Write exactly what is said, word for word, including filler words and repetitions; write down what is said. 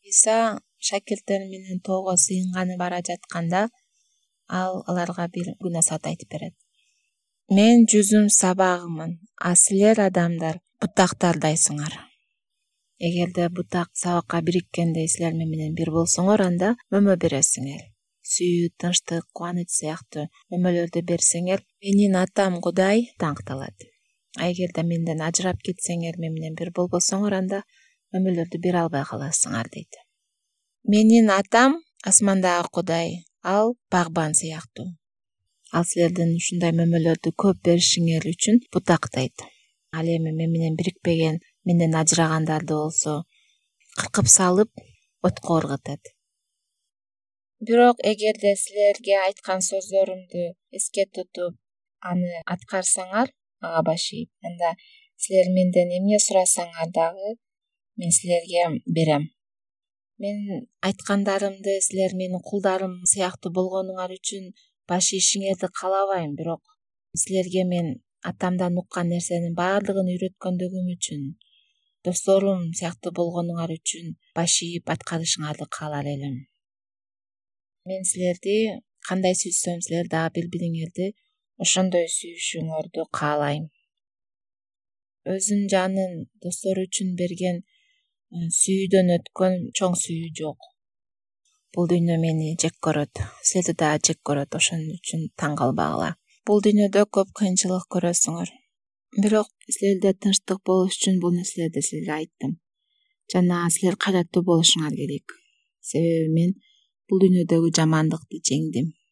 Иса шакирттер менен тоого сыйынганы бара жатканда ал аларга бир күн насаат айтып берет. Мен жүзүм сабагымын, а силер адамдар бутактардайсыңар. Эгерде бутак сабакка бириккенде силер менен бир болсоңор, анда мөмө бересиңер. Сүйүү, тынчтык, кубаныч сыяктуу мөмөлөрдү берсеңер, менин атам Кудай таңкталат. А эгерде менден ажырап кетсеңер, мен менен бир болбосоңор, анда мөмөлөрдү бере албай каласыңар дейт. Менин атам асмандагы Кудай, ал багбан сыяктуу. Ал силердин ушундай мөмөлөрдү көп беришиңер үчүн бутактайт. Ал эми мен менен бирикпеген, менден ажырагандарды болсо кыркып салып, отко ыргытат. Бирок эгерде силерге айткан сөздөрүмдү эске тутуп, аны аткарсаңар, ага баш ийип, анда силер менден эмне сурасаңар дагы мен силерге берем. Мен айткандарымды силер менин кулдарым сыяктуу болгонуңар үчүн баш ийишиңерди каалабайм, бирок силерге мен атамдан уккан нерсенин баардыгын үйрөткөндүгүм үчүн, досторум сыяктуу болгонуңар үчүн баш ийип аткарышыңарды каалар элем. Мен силерди кандай сүйсөм, силер дагы бири бириңерди ошондой сүйүшүңөрдү каалайм. Өзүнүн жанын достору үчүн берген сүйүүдөн өткөн чоң сүйүү жок. Бул дүйнө мени жек көрөт, силерди дагы жек көрөт, ошон үчүн таң калбагыла. Бул дүйнөдө көп кыйынчылык көрөсүңөр. Бирок силерде тынчтык болуш үчүн бул нерселерди силерге айттым. Жана силер кайраттуу болушуңар керек. Себеби мен бул дүйнөдөгү жамандыкты жеңдим.